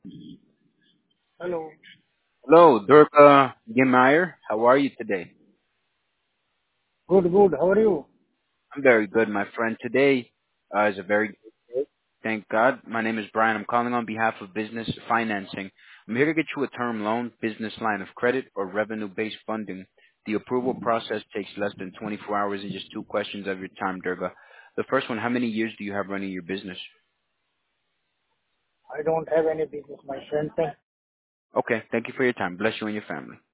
Hello. Hello, Durga Gemeyer. How are you today? Good, good. How are you? I'm very good, my friend. Today is a very good day. Thank God. My name is Brian. I'm calling on behalf of business financing. I'm here to get you a term loan, business line of credit, or revenue-based funding. The approval process takes less than 24 hours and just two questions of your time, Durga. The first one, how many years do you have running your business? I don't have any business, my friend. Thank Okay, thank you for your time. Bless you and your family.